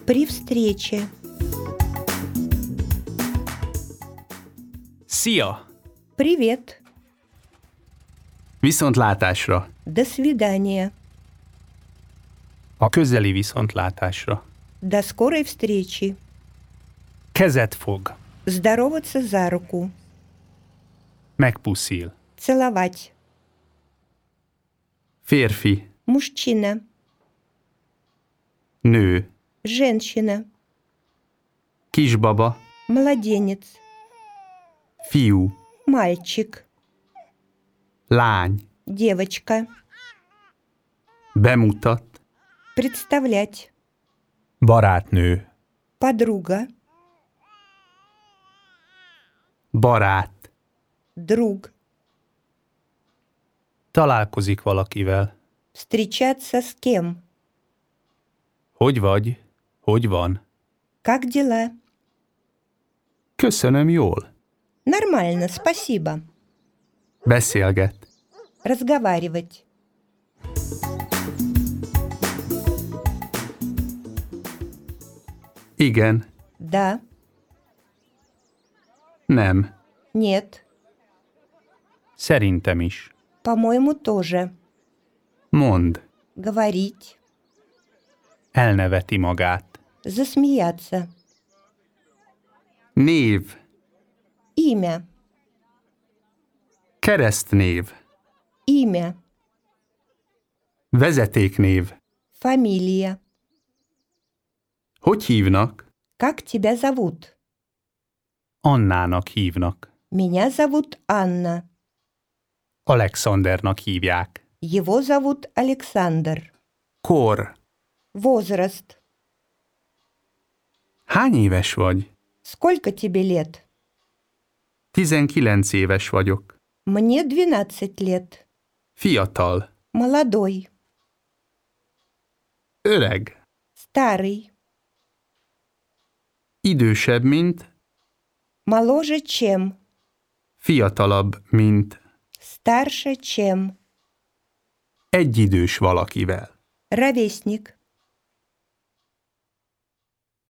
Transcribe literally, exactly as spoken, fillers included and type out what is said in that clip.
При встрече. Szia! Привет. Viszontlátásra! До свидания. A közeli viszontlátásra. До скорой встречи. Kezet fog. Здороваться за руку. Megpuszil. Целовать. Férfi. Мужчина. Nő. Женщина. Kisbaba. Младенец. Fiú. Мальчик. Lány. Девочка. Bemutat. Представлять. Barátnő. Подруга. Barát. Друг. Találkozik valakivel. Встречаться с кем? Hogy vagy? Hogy van? Как дела? Köszönöm, jól. Нормально, спасибо. Beszélget. Разговаривать. Igen. Да. Nem. Нет. Szerintem is. По-моему, тоже. Mond. Говорить. Elneveti magát. Засмеяться. Név. Имя. Keresztnév. Имя. Vezetéknév. Фамилия. Hogy hívnak? Как тебя зовут? Annának hívnak. Меня зовут Анна. Alexandernak hívják. Его зовут Александр. Kor. Возраст. Hány éves vagy? Сколько тебе лет? Tizenkilenc éves vagyok. Мне двенадцать лет. Fiatal. Молодой. Öreg. Старый. Idősebb, mint. Моложе, чем. Fiatalabb, mint. Старше, чем. Egyidős valakivel. Ровесник.